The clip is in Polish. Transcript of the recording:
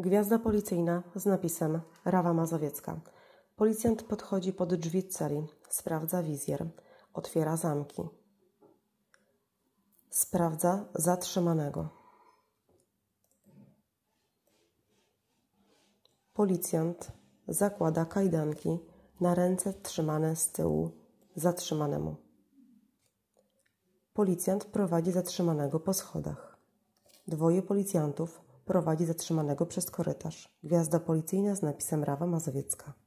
Gwiazda policyjna z napisem Rawa Mazowiecka. Policjant podchodzi pod drzwi celi, sprawdza wizjer, otwiera zamki. Sprawdza zatrzymanego. Policjant zakłada kajdanki na ręce trzymane z tyłu zatrzymanemu. Policjant prowadzi zatrzymanego po schodach. Dwoje policjantów prowadzi zatrzymanego przez korytarz. Gwiazda policyjna z napisem Rawa Mazowiecka.